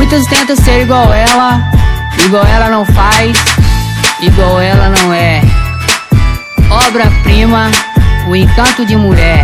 Muitos tentam ser igual ela não faz, igual ela não é. Obra-prima, o encanto de mulher.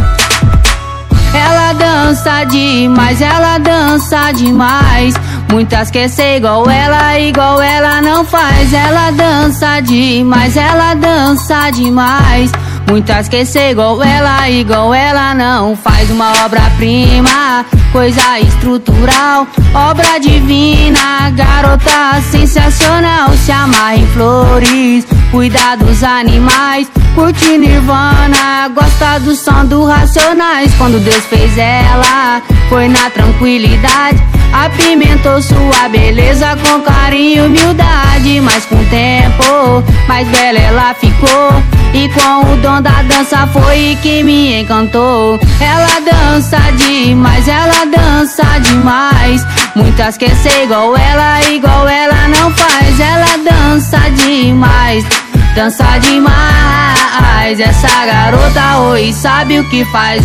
Ela dança demais, ela dança demais. Muitas querem ser igual ela não faz. Ela dança demais, ela dança demais. Muitas querem ser igual ela não faz. Uma obra-prima, coisa estrutural, obra divina, garota sensacional. Se amarra em flores, cuida dos animais, curte Nirvana, gosta do som do Racionais. Quando Deus fez ela, foi na tranquilidade, apimentou sua beleza com carinho e humildade. Mas com o tempo, mais bela ela ficou, e com o dom da dança foi que me encantou. Ela dança demais, ela dança demais. Muitas querem ser igual ela não faz. Ela dança demais, dança demais. Essa garota hoje sabe o que faz.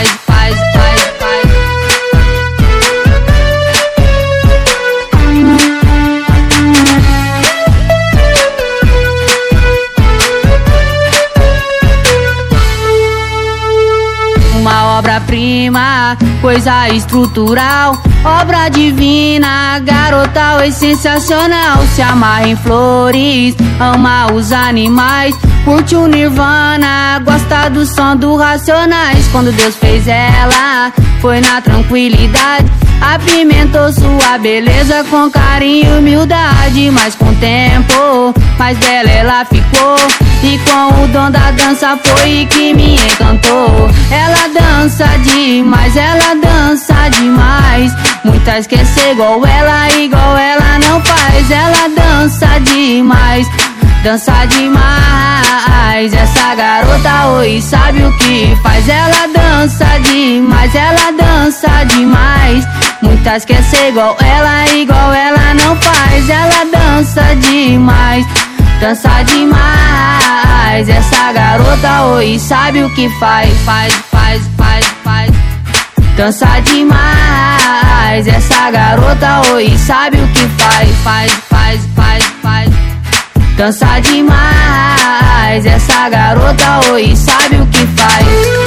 Uma obra-prima, coisa estrutural, obra divina, garota hoje sensacional. Se amarra em flores, ama os animais, curte o Nirvana, gosta do som do Racionais. Quando Deus fez ela, foi na tranquilidade, apimentou sua beleza com carinho e humildade. Mas com o tempo, mais bela ela ficou, e com o dom da dança foi que me encantou. Ela dança demais, ela dança demais. Muitas querem ser igual ela não faz. Ela dança demais, dança demais. Essa garota hoje sabe o que faz. Ela dança demais, ela dança demais. Muitas querem ser igual ela não faz. Ela dança demais, dança demais. Essa garota hoje sabe o que faz. Dança demais. Essa garota hoje sabe o que faz. Dança demais. Essa garota hoje sabe o que faz.